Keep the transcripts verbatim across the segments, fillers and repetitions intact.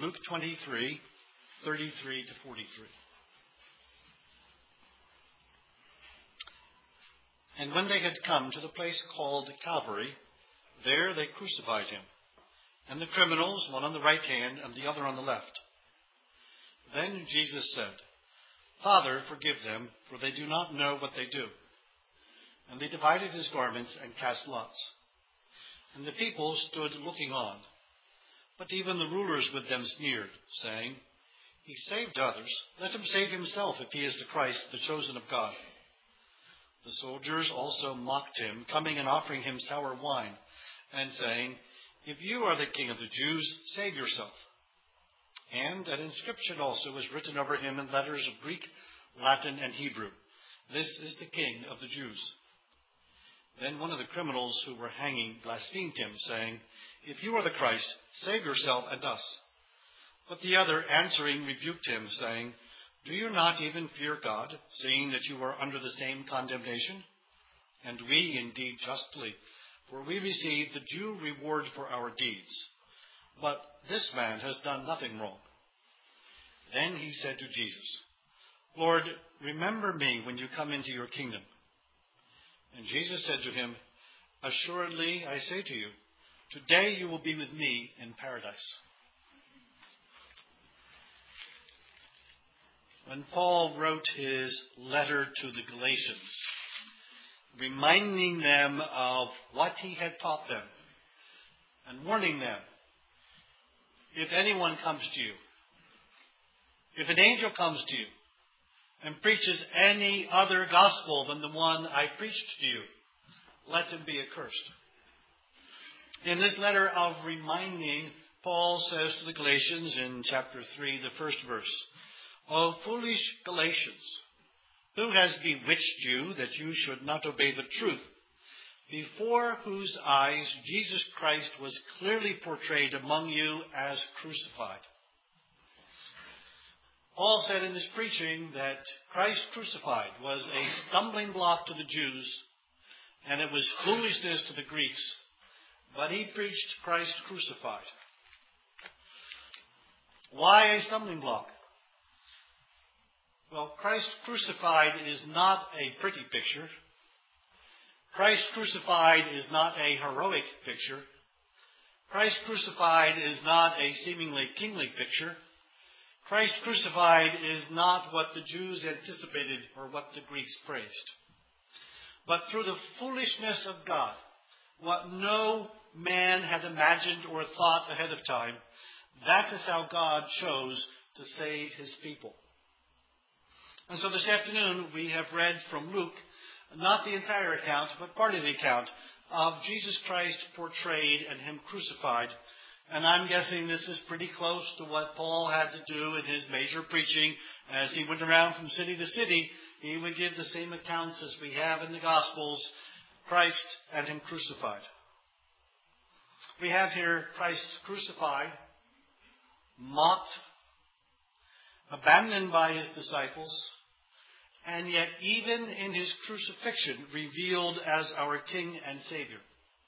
Luke twenty-three, thirty-three to forty-three. And when they had come to the place called Calvary, there they crucified him, and the criminals, one on the right hand and the other on the left. Then Jesus said, Father, forgive them, for they do not know what they do. And they divided his garments and cast lots. And the people stood looking on. But even the rulers with them sneered, saying, He saved others. Let him save himself if he is the Christ, the chosen of God. The soldiers also mocked him, coming and offering him sour wine, and saying, If you are the king of the Jews, save yourself. And an inscription also was written over him in letters of Greek, Latin, and Hebrew. This is the King of the Jews. Then one of the criminals who were hanging blasphemed him, saying, If you are the Christ, save yourself and us. But the other answering rebuked him, saying, Do you not even fear God, seeing that you are under the same condemnation? And we indeed justly, for we receive the due reward for our deeds. But this man has done nothing wrong. Then he said to Jesus, Lord, remember me when you come into your kingdom. And Jesus said to him, Assuredly, I say to you, today you will be with me in paradise. When Paul wrote his letter to the Galatians, reminding them of what he had taught them and warning them, if anyone comes to you, if an angel comes to you and preaches any other gospel than the one I preached to you, let him be accursed. In this letter of reminding, Paul says to the Galatians in chapter three, the first verse, O foolish Galatians, who has bewitched you that you should not obey the truth, before whose eyes Jesus Christ was clearly portrayed among you as crucified? Paul said in his preaching that Christ crucified was a stumbling block to the Jews, and it was foolishness to the Greeks, but he preached Christ crucified. Why a stumbling block? Well, Christ crucified is not a pretty picture. Christ crucified is not a heroic picture. Christ crucified is not a seemingly kingly picture. Christ crucified is not what the Jews anticipated or what the Greeks praised. But through the foolishness of God, what no man had imagined or thought ahead of time, that is how God chose to save his people. And so this afternoon we have read from Luke, not the entire account, but part of the account of Jesus Christ portrayed and him crucified. And I'm guessing this is pretty close to what Paul had to do in his major preaching. As he went around from city to city, he would give the same accounts as we have in the Gospels, Christ and him crucified. We have here Christ crucified, mocked, abandoned by his disciples, and yet even in his crucifixion revealed as our King and Savior.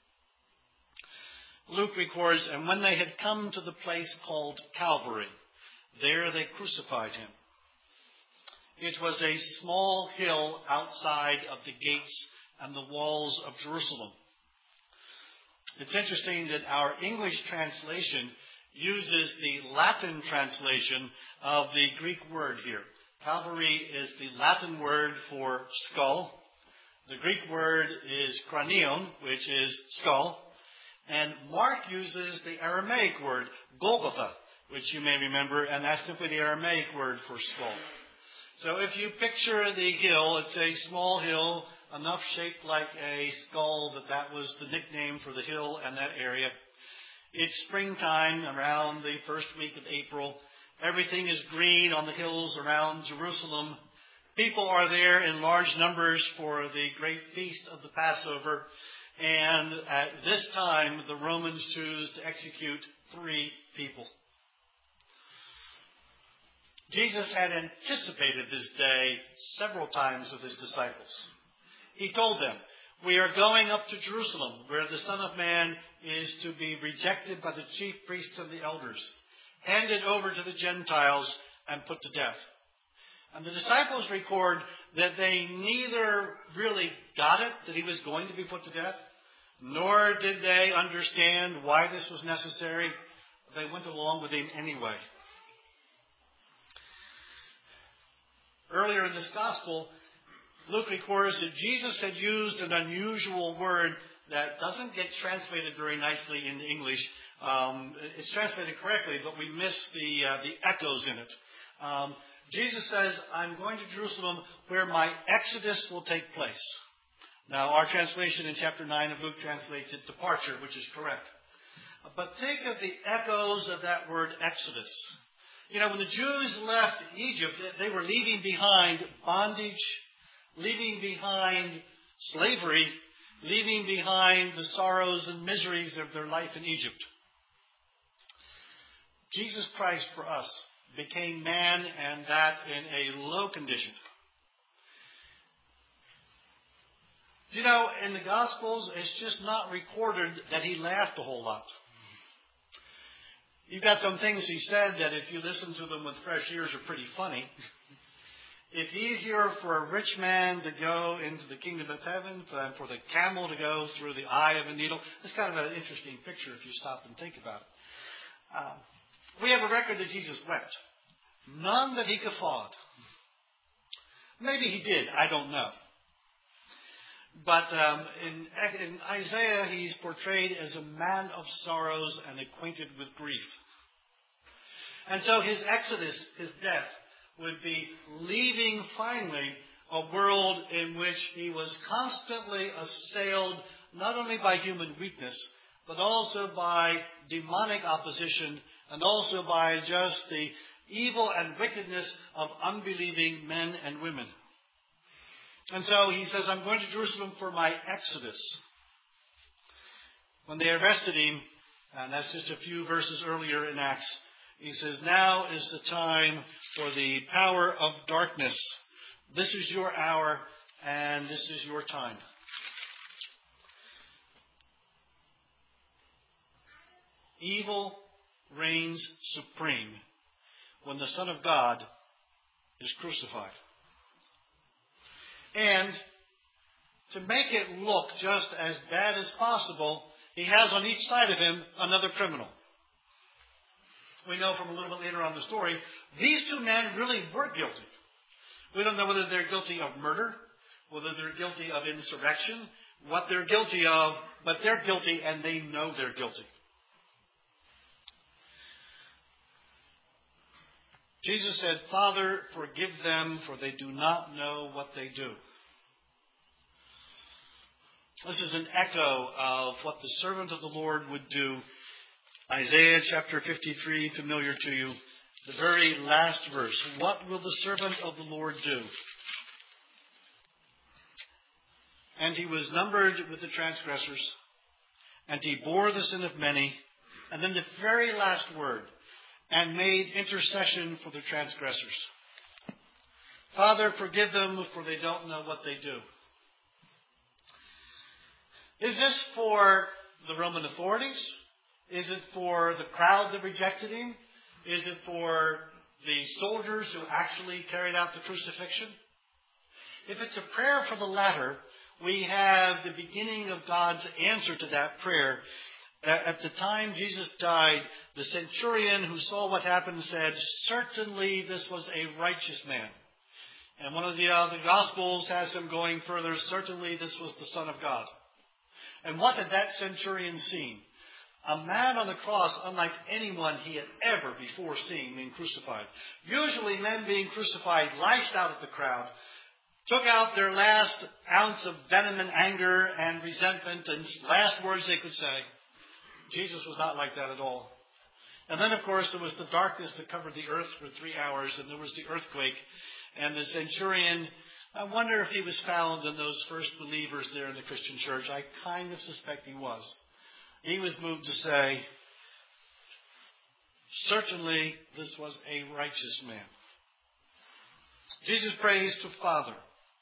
Luke records, and when they had come to the place called Calvary, there they crucified him. It was a small hill outside of the gates and the walls of Jerusalem. It's interesting that our English translation uses the Latin translation of the Greek word here. Calvary is the Latin word for skull. The Greek word is kranion, which is skull. And Mark uses the Aramaic word, Golgotha, which you may remember, and that's simply the Aramaic word for skull. So if you picture the hill, it's a small hill, enough shaped like a skull that that was the nickname for the hill and that area. It's springtime, around the first week of April. Everything is green on the hills around Jerusalem. People are there in large numbers for the great feast of the Passover. And at this time, the Romans choose to execute three people. Jesus had anticipated this day several times with his disciples. He told them, we are going up to Jerusalem, where the Son of Man is to be rejected by the chief priests and the elders, handed over to the Gentiles, and put to death. And the disciples record that they neither really got it, that he was going to be put to death, nor did they understand why this was necessary. They went along with him anyway. Earlier in this gospel, Luke records that Jesus had used an unusual word that doesn't get translated very nicely in English. Um, it's translated correctly, but we miss the uh, the echoes in it. Um, Jesus says, I'm going to Jerusalem where my exodus will take place. Now, our translation in chapter nine of Luke translates it departure, which is correct. But think of the echoes of that word exodus. You know, when the Jews left Egypt, they were leaving behind bondage, leaving behind slavery, leaving behind the sorrows and miseries of their life in Egypt. Jesus Christ for us became man, and that in a low condition. You know, in the Gospels, it's just not recorded that he laughed a whole lot. You've got some things he said that if you listen to them with fresh ears are pretty funny. It's easier for a rich man to go into the kingdom of heaven than for the camel to go through the eye of a needle. It's kind of an interesting picture if you stop and think about it. Um, we have a record that Jesus wept. None that he guffawed. Maybe he did. I don't know. But um, in, in Isaiah, he's portrayed as a man of sorrows and acquainted with grief. And so his exodus, his death, would be leaving finally a world in which he was constantly assailed not only by human weakness, but also by demonic opposition and also by just the evil and wickedness of unbelieving men and women. And so he says, I'm going to Jerusalem for my exodus. When they arrested him, and that's just a few verses earlier in Acts, he says, now is the time for the power of darkness. This is your hour, and this is your time. Evil reigns supreme when the Son of God is crucified. And to make it look just as bad as possible, he has on each side of him another criminal. We know from a little bit later on in the story, these two men really were guilty. We don't know whether they're guilty of murder, whether they're guilty of insurrection, what they're guilty of, but they're guilty and they know they're guilty. Jesus said, Father, forgive them, for they do not know what they do. This is an echo of what the servant of the Lord would do. Isaiah chapter fifty-three, familiar to you, the very last verse. What will the servant of the Lord do? And he was numbered with the transgressors, and he bore the sin of many. And then the very last word, and made intercession for the transgressors. Father, forgive them, for they don't know what they do. Is this for the Roman authorities? Is it for the crowd that rejected him? Is it for the soldiers who actually carried out the crucifixion? If it's a prayer for the latter, we have the beginning of God's answer to that prayer. At the time Jesus died, the centurion who saw what happened said, certainly this was a righteous man. And one of the other Gospels has him going further, certainly this was the Son of God. And what had that centurion seen? A man on the cross unlike anyone he had ever before seen being crucified. Usually men being crucified lashed out at the crowd, took out their last ounce of venom and anger and resentment and last words they could say. Jesus was not like that at all. And then, of course, there was the darkness that covered the earth for three hours, and there was the earthquake. And the centurion, I wonder if he was found in those first believers there in the Christian church. I kind of suspect he was. He was moved to say, certainly this was a righteous man. Jesus prays to Father.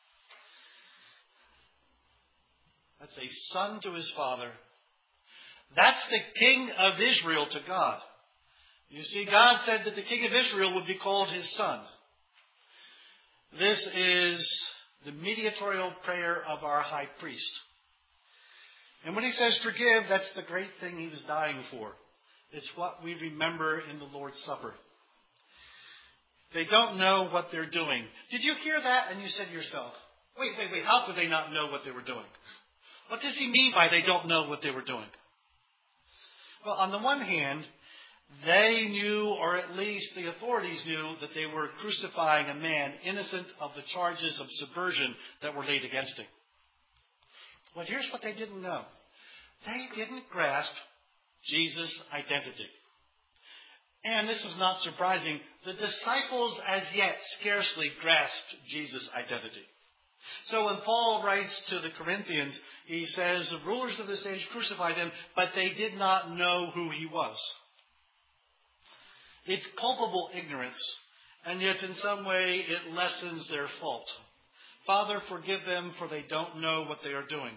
That's a son to his Father. That's the King of Israel to God. You see, God said that the king of Israel would be called his son. This is the mediatorial prayer of our high priest. And when he says forgive, that's the great thing he was dying for. It's what we remember in the Lord's Supper. They don't know what they're doing. Did you hear that? And you said to yourself, wait, wait, wait, how could they not know what they were doing? What does he mean by they don't know what they were doing? Well, on the one hand, they knew, or at least the authorities knew, that they were crucifying a man innocent of the charges of subversion that were laid against him. Well, here's what they didn't know. They didn't grasp Jesus' identity. And this is not surprising. The disciples as yet scarcely grasped Jesus' identity. So when Paul writes to the Corinthians, he says, the rulers of this age crucified him, but they did not know who he was. It's culpable ignorance, and yet in some way it lessens their fault. Father, forgive them, for they don't know what they are doing.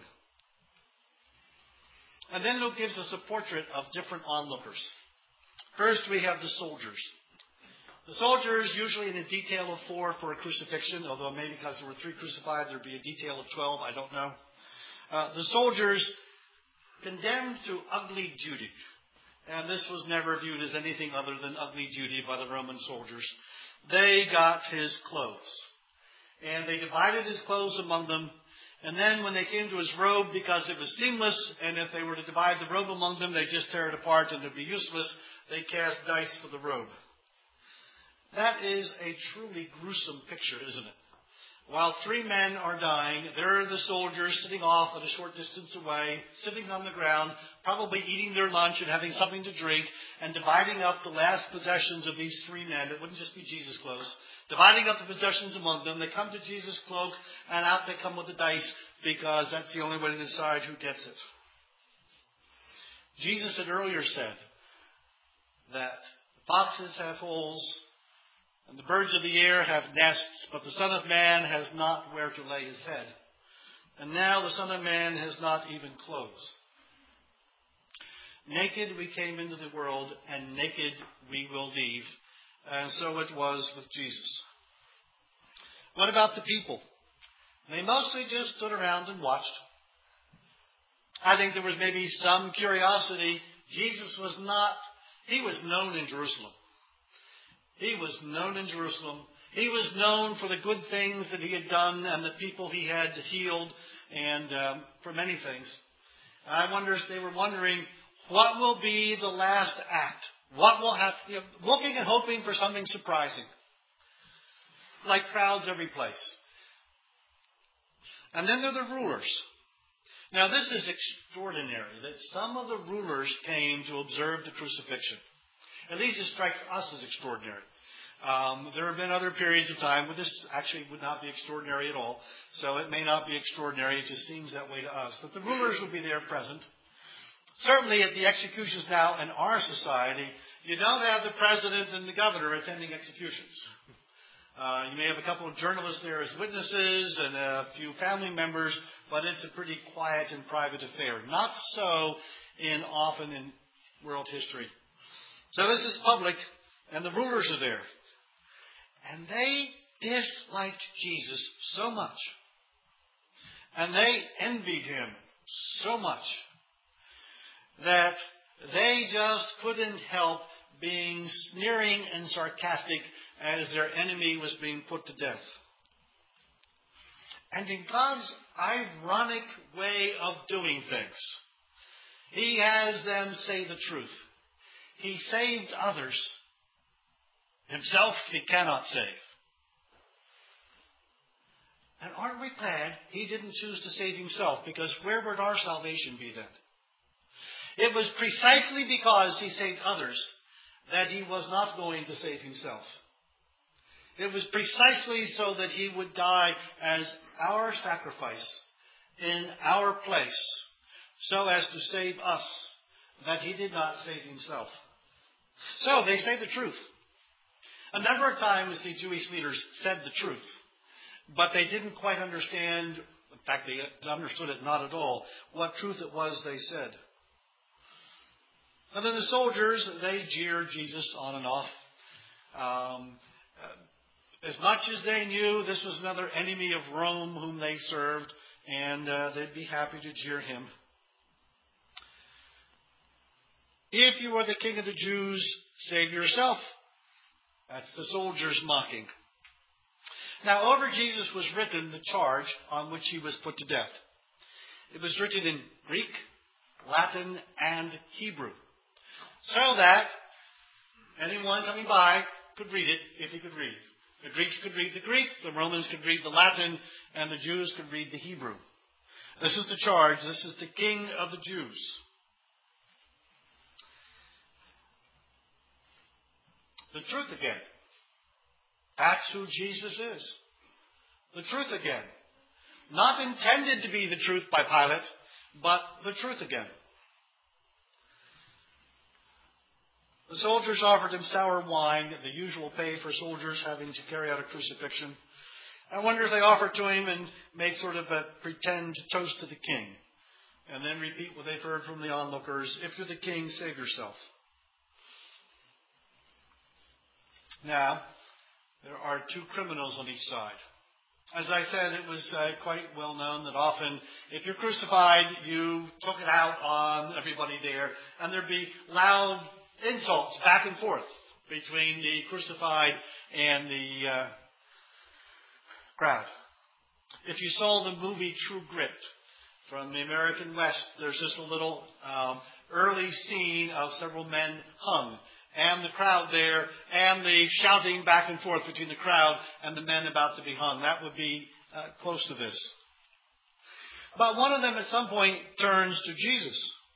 And then Luke gives us a portrait of different onlookers. First, we have the soldiers. The soldiers, usually in a detail of four for a crucifixion, although maybe because there were three crucified, there would be a detail of twelve, I don't know. Uh, the soldiers condemned to ugly duty. And this was never viewed as anything other than ugly duty by the Roman soldiers. They got his clothes. And they divided his clothes among them. And then when they came to his robe, because it was seamless, and if they were to divide the robe among them, they'd just tear it apart and it would be useless, they cast dice for the robe. That is a truly gruesome picture, isn't it? While three men are dying, there are the soldiers sitting off at a short distance away, sitting on the ground, probably eating their lunch and having something to drink, and dividing up the last possessions of these three men. It wouldn't just be Jesus' clothes. Dividing up the possessions among them. They come to Jesus' cloak, and out they come with the dice, because that's the only way to decide who gets it. Jesus had earlier said that foxes have holes, and the birds of the air have nests, but the Son of Man has not where to lay his head. And now the Son of Man has not even clothes. Naked we came into the world, and naked we will leave. And so it was with Jesus. What about the people? They mostly just stood around and watched. I think there was maybe some curiosity. Jesus was not, he was known in Jerusalem. He was known in Jerusalem. He was known for the good things that he had done and the people he had healed, and um, for many things. I wonder if they were wondering, what will be the last act? What will happen? You know, looking and hoping for something surprising. Like crowds every place. And then there are the rulers. Now this is extraordinary, that some of the rulers came to observe the crucifixion. At least it strikes us as extraordinary. Um, there have been other periods of time where this actually would not be extraordinary at all. So it may not be extraordinary. It just seems that way to us. But the rulers would be there present. Certainly at the executions now in our society, you don't have the president and the governor attending executions. Uh, you may have a couple of journalists there as witnesses and a few family members, but it's a pretty quiet and private affair. Not so in often in world history. So this is public, and the rulers are there. And they disliked Jesus so much. And they envied him so much that they just couldn't help being sneering and sarcastic as their enemy was being put to death. And in God's ironic way of doing things, he has them say the truth. He saved others. Himself he cannot save. And aren't we glad he didn't choose to save himself? Because where would our salvation be then? It was precisely because he saved others that he was not going to save himself. It was precisely so that he would die as our sacrifice in our place, so as to save us, that he did not save himself. So they say the truth. A number of times the Jewish leaders said the truth, but they didn't quite understand, in fact they understood it not at all, what truth it was they said. And then the soldiers, they jeered Jesus on and off. Um, as much as they knew this was another enemy of Rome whom they served, and uh, they'd be happy to jeer him. If you are the king of the Jews, save yourself. That's the soldiers mocking. Now, over Jesus was written the charge on which he was put to death. It was written in Greek, Latin, and Hebrew, so that anyone coming by could read it if he could read. The Greeks could read the Greek, the Romans could read the Latin, and the Jews could read the Hebrew. This is the charge. This is the King of the Jews. The truth again. That's who Jesus is. The truth again. Not intended to be the truth by Pilate, but the truth again. The soldiers offered him sour wine, the usual pay for soldiers having to carry out a crucifixion. I wonder if they offered to him and made sort of a pretend toast to the king, and then repeat what they've heard from the onlookers: if you're the king, save yourself. Now, there are two criminals on each side. As I said, it was uh, quite well known that often, if you're crucified, you took it out on everybody there, and there'd be loud insults back and forth between the crucified and the uh, crowd. If you saw the movie True Grit from the American West, there's just a little um, early scene of several men hung, and the crowd there, and the shouting back and forth between the crowd and the men about to be hung. That would be uh, close to this. But one of them at some point turns to Jesus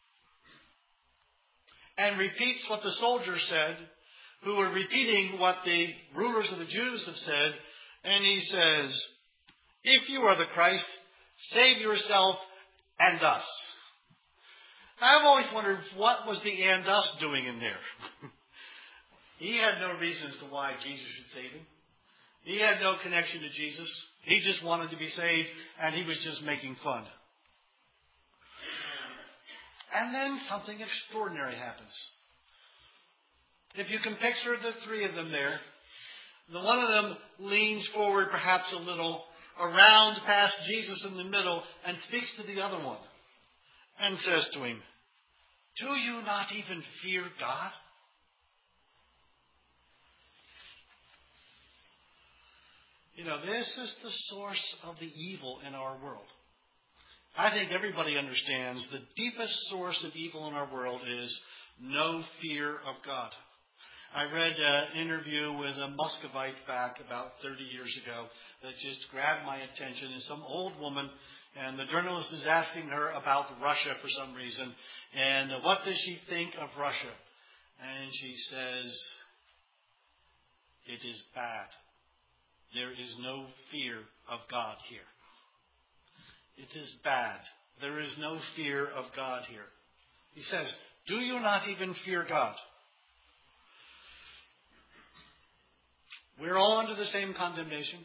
and repeats what the soldiers said, who were repeating what the rulers of the Jews have said, and he says, if you are the Christ, save yourself and us. I've always wondered, what was the and us doing in there? He had no reasons to why Jesus should save him. He had no connection to Jesus. He just wanted to be saved, and he was just making fun. And then something extraordinary happens. If you can picture the three of them there, the one of them leans forward perhaps a little, around past Jesus in the middle, and speaks to the other one, and says to him, do you not even fear God? You know, this is the source of the evil in our world. I think everybody understands the deepest source of evil in our world is no fear of God. I read an interview with a Muscovite back about thirty years ago that just grabbed my attention. It's some old woman, and the journalist is asking her about Russia for some reason. And what does she think of Russia? And she says, it is bad. There is no fear of God here. It is bad. There is no fear of God here. He says, do you not even fear God? We're all under the same condemnation.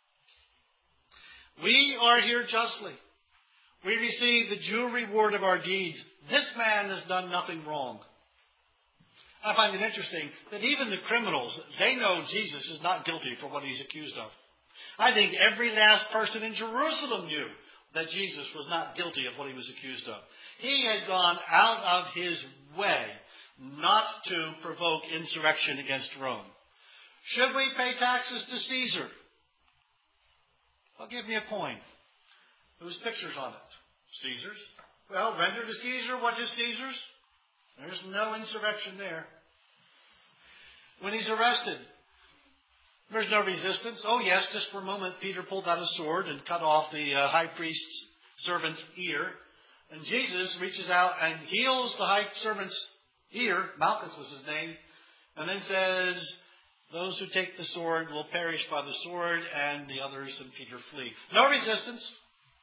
We are here justly. We receive the due reward of our deeds. This man has done nothing wrong. I find it interesting that even the criminals, they know Jesus is not guilty for what he's accused of. I think every last person in Jerusalem knew that Jesus was not guilty of what he was accused of. He had gone out of his way not to provoke insurrection against Rome. Should we pay taxes to Caesar? Well, give me a coin. Whose picture's on it? Caesar's. Well, render to Caesar what is Caesar's. There's no insurrection there. When he's arrested, there's no resistance. Oh, yes, just for a moment, Peter pulled out a sword and cut off the uh, high priest's servant's ear. And Jesus reaches out and heals the high servant's ear. Malchus was his name. And then says, those who take the sword will perish by the sword, and the others and Peter flee. No resistance.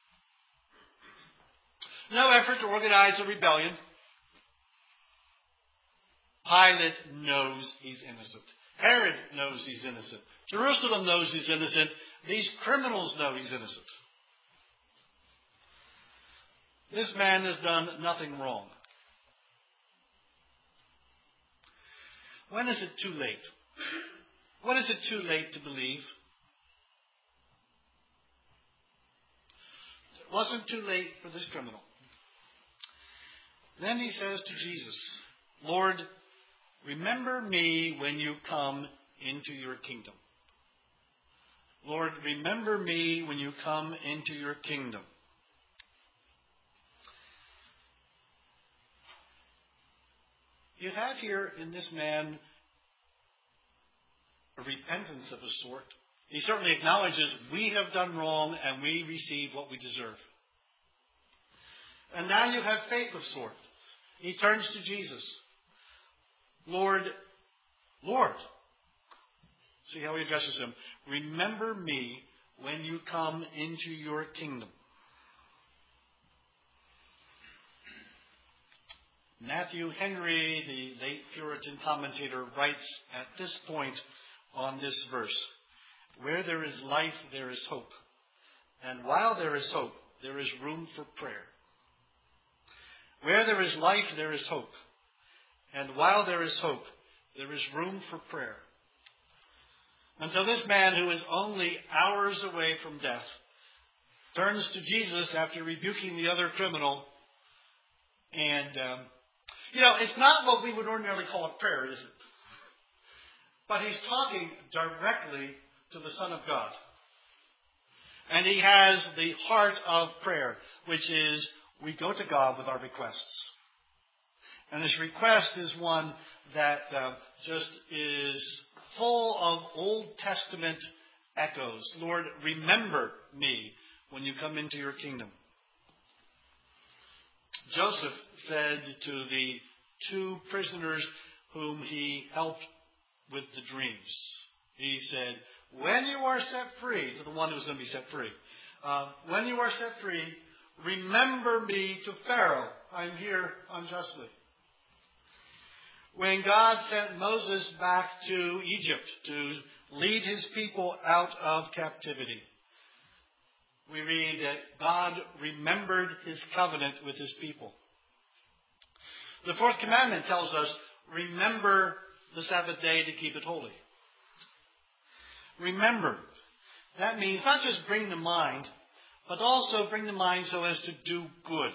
No effort to organize a rebellion. Pilate knows he's innocent. Herod knows he's innocent. Jerusalem knows he's innocent. These criminals know he's innocent. This man has done nothing wrong. When is it too late? When is it too late to believe? It wasn't too late for this criminal. Then he says to Jesus, Lord, remember me when you come into your kingdom. Lord, remember me when you come into your kingdom. You have here in this man a repentance of a sort. He certainly acknowledges we have done wrong and we receive what we deserve. And now you have faith of sort. He turns to Jesus. Lord, Lord. See how he addresses him. Remember me when you come into your kingdom. Matthew Henry, the late Puritan commentator, writes at this point on this verse, where there is life, there is hope. And while there is hope, there is room for prayer. Where there is life, there is hope. And while there is hope, there is room for prayer. And so this man, who is only hours away from death, turns to Jesus after rebuking the other criminal. And, um, you know, it's not what we would ordinarily call a prayer, is it? But he's talking directly to the Son of God. And he has the heart of prayer, which is we go to God with our requests. And his request is one that uh, just is full of Old Testament echoes. Lord, remember me when you come into your kingdom. Joseph said to the two prisoners whom he helped with the dreams, he said, when you are set free, to the one who's going to be set free, uh, when you are set free, remember me to Pharaoh. I'm here unjustly. When God sent Moses back to Egypt to lead his people out of captivity, we read that God remembered his covenant with his people. The fourth commandment tells us, remember the Sabbath day to keep it holy. Remember. That means not just bring to mind, but also bring to mind so as to do good.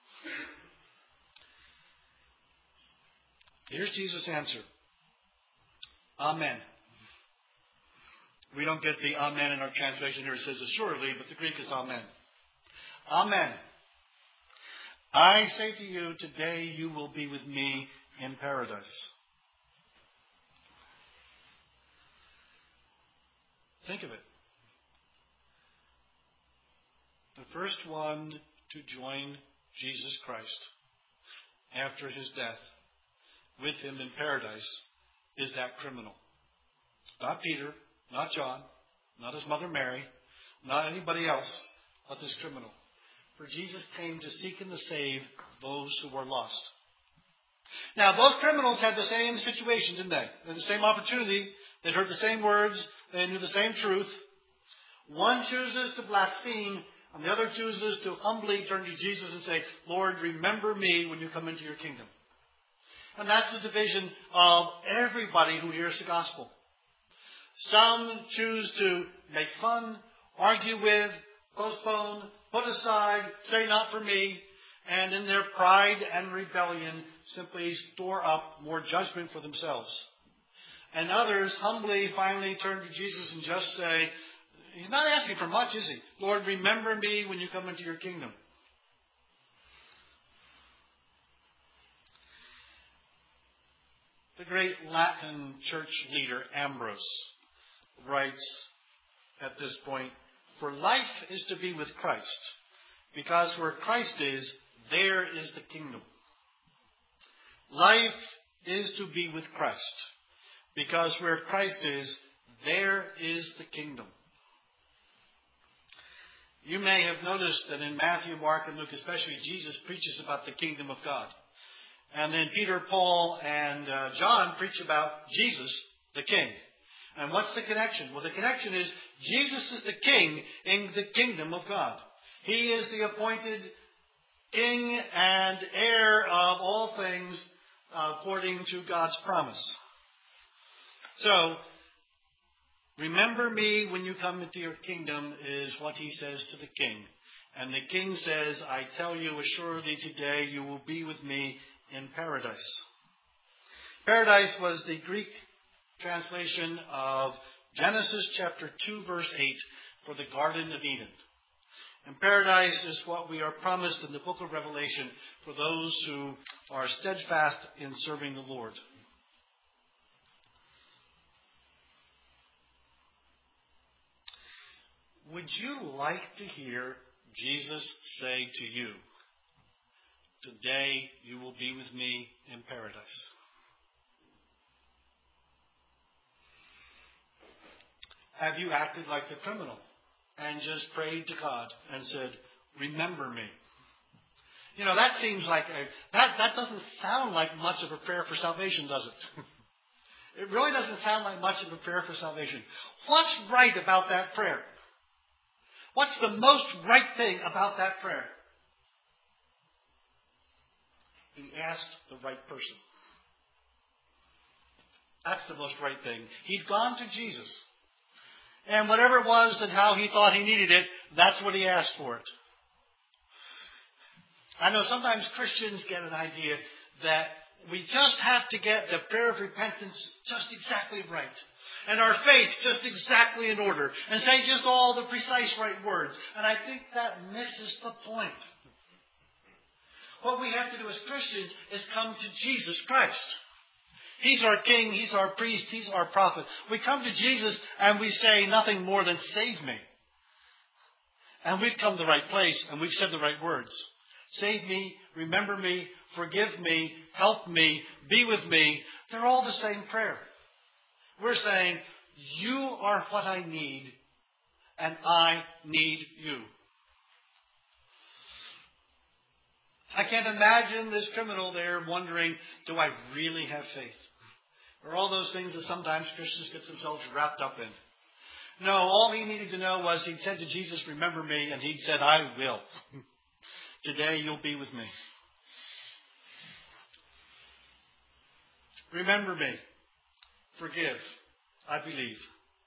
Here's Jesus' answer. Amen. We don't get the amen in our translation here. It says assuredly, but the Greek is amen. Amen. I say to you, today you will be with me in paradise. Think of it. The first one to join Jesus Christ after his death with him in paradise is that criminal. Not Peter, not John, not his mother Mary, not anybody else, but this criminal. For Jesus came to seek and to save those who were lost. Now, both criminals had the same situation, didn't they? They had the same opportunity. They'd heard the same words. They knew the same truth. One chooses to blaspheme, and the other chooses to humbly turn to Jesus and say, Lord, remember me when you come into your kingdom. And that's the division of everybody who hears the gospel. Some choose to make fun, argue with, postpone, put aside, say not for me, and in their pride and rebellion simply store up more judgment for themselves. And others humbly finally turn to Jesus and just say, he's not asking for much, is he? Lord, remember me when you come into your kingdom. The great Latin church leader Ambrose writes at this point, for life is to be with Christ, because where Christ is, there is the kingdom. Life is to be with Christ, because where Christ is, there is the kingdom. You may have noticed that in Matthew, Mark, and Luke especially, Jesus preaches about the kingdom of God. And then Peter, Paul, and uh, John preach about Jesus, the King. And what's the connection? Well, the connection is Jesus is the King in the kingdom of God. He is the appointed King and heir of all things uh, according to God's promise. So, remember me when you come into your kingdom is what he says to the king. And the king says, I tell you assuredly today you will be with me in paradise. Paradise was the Greek translation of Genesis chapter two, verse eight, for the Garden of Eden. And paradise is what we are promised in the book of Revelation for those who are steadfast in serving the Lord. Would you like to hear Jesus say to you, today you will be with me in paradise? Have you acted like the criminal and just prayed to God and said, remember me? You know, that seems like a, that, that doesn't sound like much of a prayer for salvation, does it? It really doesn't sound like much of a prayer for salvation. What's right about that prayer? What's the most right thing about that prayer? He asked the right person. That's the most right thing. He'd gone to Jesus. And whatever it was and how he thought he needed it, that's what he asked for it. I know sometimes Christians get an idea that we just have to get the prayer of repentance just exactly right. And our faith just exactly in order. And say just all the precise right words. And I think that misses the point. What we have to do as Christians is come to Jesus Christ. He's our king, he's our priest, he's our prophet. We come to Jesus and we say nothing more than save me. And we've come to the right place and we've said the right words. Save me, remember me, forgive me, help me, be with me. They're all the same prayer. We're saying, you are what I need and I need you. I can't imagine this criminal there wondering, do I really have faith? Or all those things that sometimes Christians get themselves wrapped up in. No, all he needed to know was he'd said to Jesus, remember me, and he'd said, I will. Today you'll be with me. Remember me. Forgive. I believe.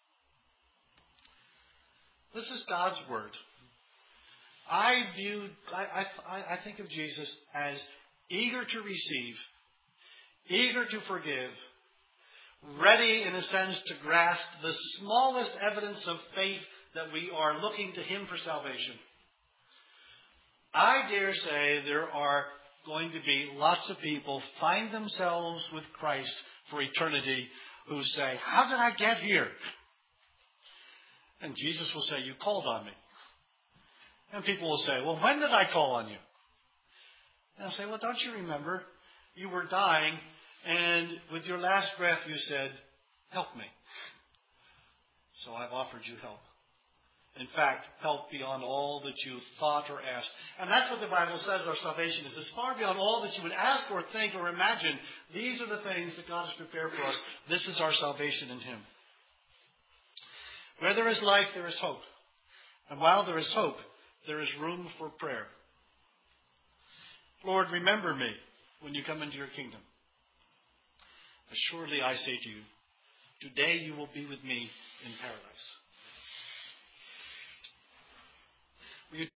This is God's word. I view, I, I, I think of Jesus as eager to receive, eager to forgive, ready in a sense to grasp the smallest evidence of faith that we are looking to him for salvation. I dare say there are going to be lots of people find themselves with Christ for eternity who say, how did I get here? And Jesus will say, you called on me. And people will say, well, when did I call on you? And I'll say, well, don't you remember? You were dying, and with your last breath you said, help me. So I've offered you help. In fact, help beyond all that you thought or asked. And that's what the Bible says our salvation is. It's far beyond all that you would ask or think or imagine. These are the things that God has prepared for us. This is our salvation in him. Where there is life, there is hope. And while there is hope, there is room for prayer. Lord, remember me when you come into your kingdom. Assuredly, I say to you, today you will be with me in paradise. Will you